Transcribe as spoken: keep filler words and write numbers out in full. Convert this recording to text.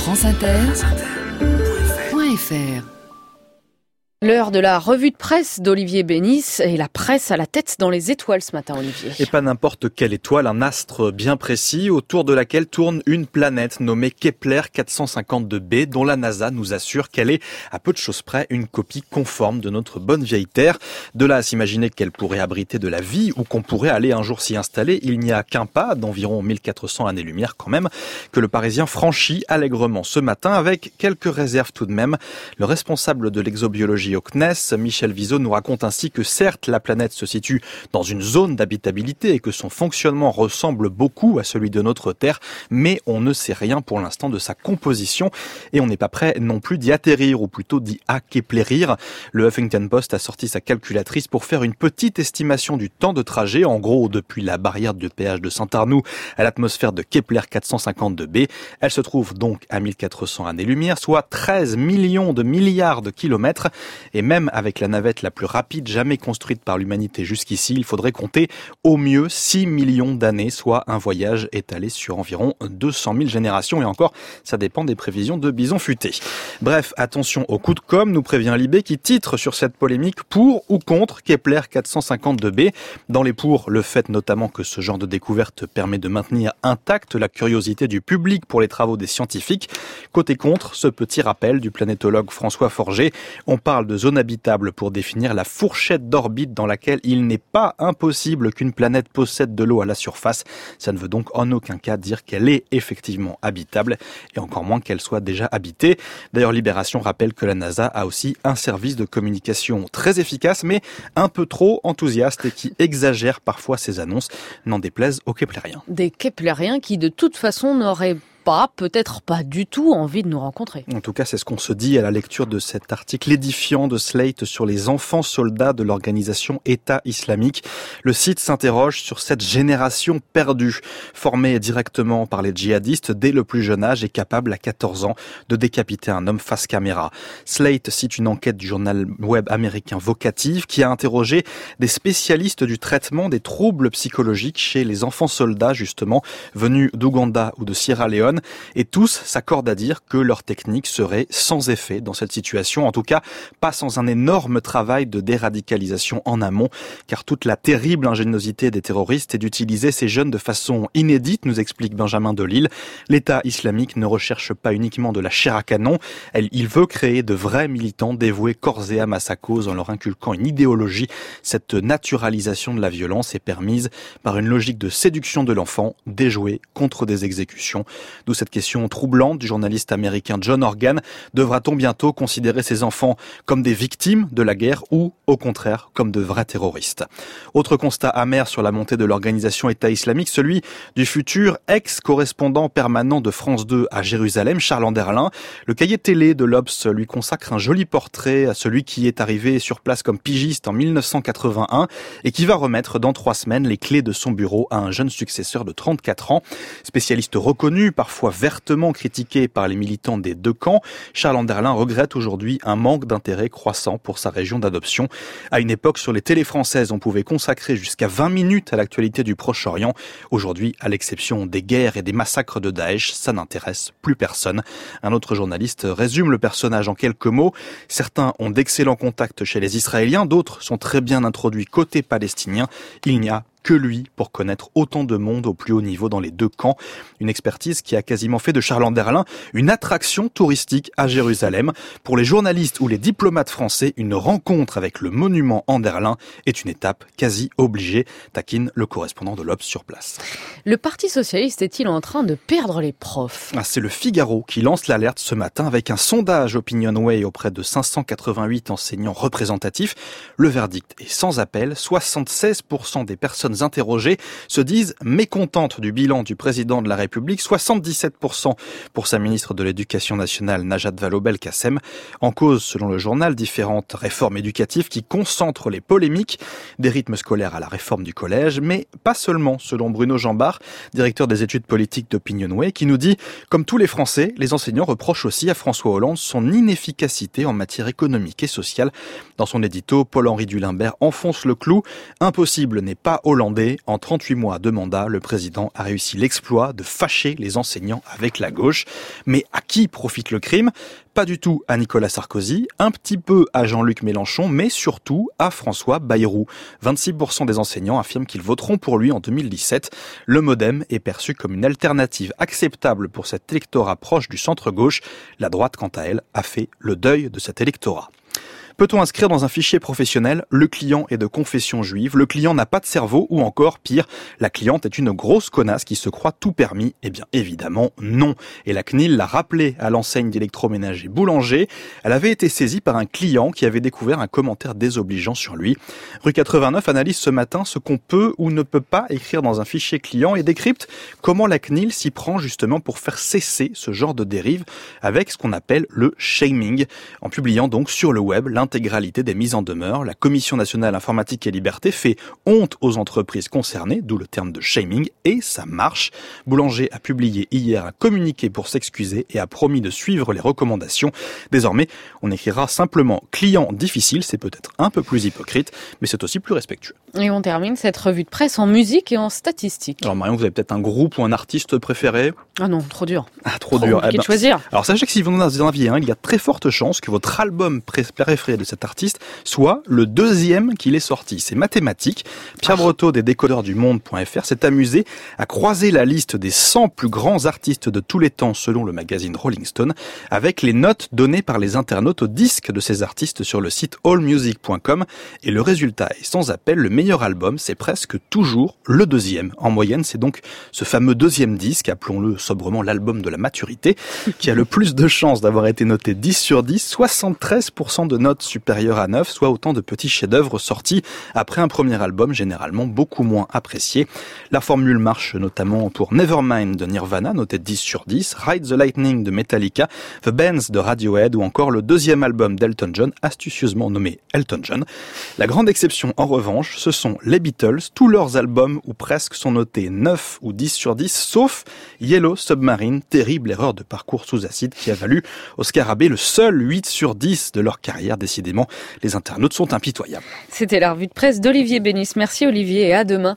France Inter point F R. L'heure de la revue de presse d'Olivier Bénis et la presse à la tête dans les étoiles ce matin, Olivier. Et pas n'importe quelle étoile, un astre bien précis autour de laquelle tourne une planète nommée Kepler quatre cent cinquante-deux b dont la NASA nous assure qu'elle est, à peu de choses près, une copie conforme de notre bonne vieille Terre. De là à s'imaginer qu'elle pourrait abriter de la vie ou qu'on pourrait aller un jour s'y installer, il n'y a qu'un pas, d'environ mille quatre cents années-lumière quand même, que le Parisien franchit allègrement ce matin avec quelques réserves tout de même. Le responsable de l'exobiologie au C N E S, Michel Viseau, nous raconte ainsi que certes la planète se situe dans une zone d'habitabilité et que son fonctionnement ressemble beaucoup à celui de notre Terre, mais on ne sait rien pour l'instant de sa composition et on n'est pas prêt non plus d'y atterrir ou plutôt d'y akeplérir. Le Huffington Post a sorti sa calculatrice pour faire une petite estimation du temps de trajet, en gros depuis la barrière de péage de Saint-Arnoux à l'atmosphère de Kepler quatre cent cinquante-deux b. Elle se trouve donc à mille quatre cents années-lumière, soit treize millions de milliards de kilomètres. Et même avec la navette la plus rapide jamais construite par l'humanité jusqu'ici, il faudrait compter au mieux six millions d'années, soit un voyage étalé sur environ deux cent mille générations. Et encore, ça dépend des prévisions de Bison Futé. Bref, attention au coup de com', nous prévient Libé qui titre sur cette polémique pour ou contre Kepler quatre cent cinquante-deux b. Dans les pour, le fait notamment que ce genre de découverte permet de maintenir intacte la curiosité du public pour les travaux des scientifiques. Côté contre, ce petit rappel du planétologue François Forger, on parle de zone habitable pour définir la fourchette d'orbite dans laquelle il n'est pas impossible qu'une planète possède de l'eau à la surface. Ça ne veut donc en aucun cas dire qu'elle est effectivement habitable et encore moins qu'elle soit déjà habitée. D'ailleurs, Libération rappelle que la NASA a aussi un service de communication très efficace mais un peu trop enthousiaste et qui exagère parfois ses annonces, n'en déplaise aux Keplériens. Des Keplériens qui de toute façon n'auraient pas, peut-être pas du tout envie de nous rencontrer. En tout cas, c'est ce qu'on se dit à la lecture de cet article édifiant de Slate sur les enfants soldats de l'organisation État islamique. Le site s'interroge sur cette génération perdue, formée directement par les djihadistes dès le plus jeune âge et capable à quatorze ans de décapiter un homme face caméra. Slate cite une enquête du journal web américain Vocative qui a interrogé des spécialistes du traitement des troubles psychologiques chez les enfants soldats, justement, venus d'Ouganda ou de Sierra Leone. Et tous s'accordent à dire que leur technique serait sans effet dans cette situation, en tout cas pas sans un énorme travail de déradicalisation en amont, car toute la terrible ingéniosité des terroristes est d'utiliser ces jeunes de façon inédite, nous explique Benjamin Delille. L'État islamique ne recherche pas uniquement de la chair à canon, il veut créer de vrais militants dévoués corps et âme à sa cause en leur inculquant une idéologie. Cette naturalisation de la violence est permise par une logique de séduction de l'enfant, déjouée contre des exécutions. D'où cette question troublante du journaliste américain John Organ. Devra-t-on bientôt considérer ces enfants comme des victimes de la guerre ou, au contraire, comme de vrais terroristes? Autre constat amer sur la montée de l'organisation État islamique, celui du futur ex-correspondant permanent de France deux à Jérusalem, Charles Anderlin. Le cahier télé de l'Obs lui consacre un joli portrait à celui qui est arrivé sur place comme pigiste en mille neuf cent quatre-vingt-un et qui va remettre dans trois semaines les clés de son bureau à un jeune successeur de trente-quatre ans. Spécialiste reconnu, parfois vertement critiqué par les militants des deux camps, Charles Anderlin regrette aujourd'hui un manque d'intérêt croissant pour sa région d'adoption. À une époque, sur les télés françaises, on pouvait consacrer jusqu'à vingt minutes à l'actualité du Proche-Orient. Aujourd'hui, à l'exception des guerres et des massacres de Daesh, ça n'intéresse plus personne. Un autre journaliste résume le personnage en quelques mots. Certains ont d'excellents contacts chez les Israéliens, d'autres sont très bien introduits côté palestinien. Il n'y a que lui pour connaître autant de monde au plus haut niveau dans les deux camps. Une expertise qui a quasiment fait de Charles Anderlin une attraction touristique à Jérusalem. Pour les journalistes ou les diplomates français, une rencontre avec le monument Anderlin est une étape quasi obligée, taquine le correspondant de l'Obs sur place. Le Parti socialiste est-il en train de perdre les profs? Ah, c'est le Figaro qui lance l'alerte ce matin avec un sondage Opinionway auprès de cinq cent quatre-vingt-huit enseignants représentatifs. Le verdict est sans appel. soixante-seize pour cent des personnes interrogées se disent mécontentes du bilan du président de la République, soixante-dix-sept pour cent pour sa ministre de l'Éducation nationale Najat Vallaud-Belkacem. En cause, selon le journal, différentes réformes éducatives qui concentrent les polémiques, des rythmes scolaires à la réforme du collège, mais pas seulement, selon Bruno Jambard, directeur des études politiques d'Opinionway, qui nous dit, comme tous les Français, les enseignants reprochent aussi à François Hollande son inefficacité en matière économique et sociale. Dans son édito, Paul-Henri Dulimbert enfonce le clou. Impossible n'est pas Hollande hollandais. En trente-huit mois de mandat, le président a réussi l'exploit de fâcher les enseignants avec la gauche. Mais à qui profite le crime ? Pas du tout à Nicolas Sarkozy, un petit peu à Jean-Luc Mélenchon, mais surtout à François Bayrou. vingt-six pour cent des enseignants affirment qu'ils voteront pour lui en deux mille dix-sept. Le MoDem est perçu comme une alternative acceptable pour cet électorat proche du centre-gauche. La droite, quant à elle, a fait le deuil de cet électorat. Peut-on inscrire dans un fichier professionnel « Le client est de confession juive »,« Le client n'a pas de cerveau » ou encore, pire, « La cliente est une grosse connasse qui se croit tout permis ». Eh bien, évidemment, non. Et la C N I L l'a rappelé à l'enseigne d'électroménager Boulanger. Elle avait été saisie par un client qui avait découvert un commentaire désobligeant sur lui. Rue quatre-vingt-neuf analyse ce matin ce qu'on peut ou ne peut pas écrire dans un fichier client et décrypte comment la C N I L s'y prend justement pour faire cesser ce genre de dérive avec ce qu'on appelle le shaming. En publiant donc sur le web l'intégralité des mises en demeure, la Commission nationale informatique et liberté fait honte aux entreprises concernées, d'où le terme de shaming, et ça marche. Boulanger a publié hier un communiqué pour s'excuser et a promis de suivre les recommandations. Désormais, on écrira simplement client difficile, c'est peut-être un peu plus hypocrite, mais c'est aussi plus respectueux. Et on termine cette revue de presse en musique et en statistiques. Alors Marion, vous avez peut-être un groupe ou un artiste préféré ? Ah non, trop dur. Ah, trop, trop dur. compliqué Eh ben, de choisir. Alors sachez que si vous en aviez un, il y a très forte chance que votre album préféré de cet artiste soit le deuxième qu'il est sorti. C'est mathématique. Pierre ah. Breteau des décodeurs du monde point f r s'est amusé à croiser la liste des cent plus grands artistes de tous les temps selon le magazine Rolling Stone avec les notes données par les internautes aux disques de ces artistes sur le site all music point com et le résultat est sans appel. Le meilleur album, c'est presque toujours le deuxième. En moyenne, c'est donc ce fameux deuxième disque, appelons-le sobrement l'album de la maturité, qui a le plus de chances d'avoir été noté dix sur dix, soixante-treize pour cent de notes supérieures à neuf, soit autant de petits chefs-d'œuvre sortis après un premier album généralement beaucoup moins apprécié. La formule marche notamment pour Nevermind de Nirvana, noté dix sur dix, Ride the Lightning de Metallica, The Bands de Radiohead ou encore le deuxième album d'Elton John, astucieusement nommé Elton John. La grande exception en revanche, ce sont les Beatles. Tous leurs albums ou presque sont notés neuf ou dix sur dix, sauf Yellow Submarine, terrible erreur de parcours sous acide qui a valu aux Scarabées le seul huit sur dix de leur carrière. Décidément, les internautes sont impitoyables. C'était la revue de presse d'Olivier Bénis. Merci Olivier et à demain.